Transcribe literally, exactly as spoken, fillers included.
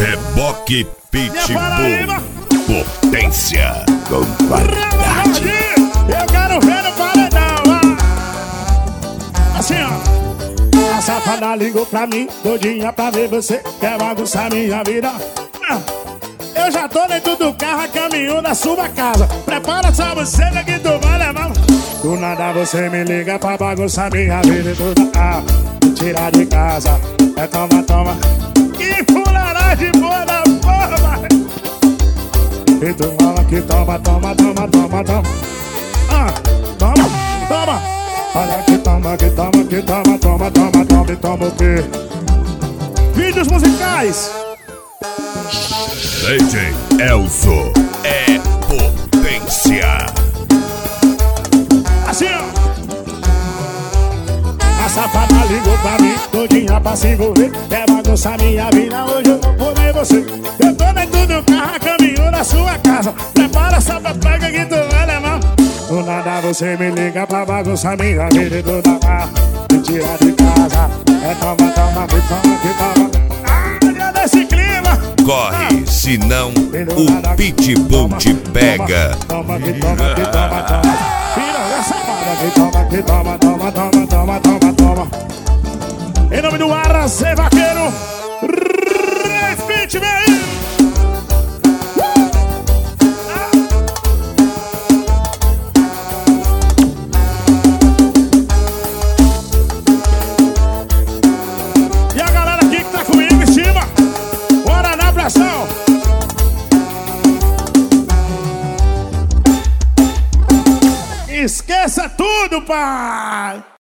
Reboque Pitbull. Potência com qualidade. Eu quero ver no paredão, ah. Assim, ó. A safada ligou pra mim, doidinha pra ver você. Quer bagunçar minha vida? Ah. Eu já tô dentro do carro, a caminho da sua casa. Prepara sua buceta que tu vai levar. Do nada você me liga pra bagunçar minha vida e tudo. Ah, me tirar de casa. É toma, toma. Que fuleiragem boa da porra. E tu fala que toma, toma, toma, toma, toma. Ah, toma, toma. Olha que toma, que toma, que toma, toma, toma, toma. E toma o quê? Vídeos musicais. D J Elzo é potência. Assim, ó. A safada ligou pra mim, todinha pra se envolver. Quer bagunçar minha vida, hoje eu vou comer você. Eu tô dentro do carro, a caminho da sua casa. Prepara essa pega que tu vai levar. Do nada você me liga pra bagunçar minha vida e toda lá. Me tira de casa. É toma, toma, que toma, que toma. Ah, desse clima. Corre, senão o Pitbull te pega. Toma, que toma, que toma, toma. Vira essa para que toma, que toma, toma, toma, toma, toma, toma. Em nome do Arrasê Vaqueiro, Refit, vem aí. E a galera aqui que tá comigo em cima, bora na pressão. Esqueça tudo, pai!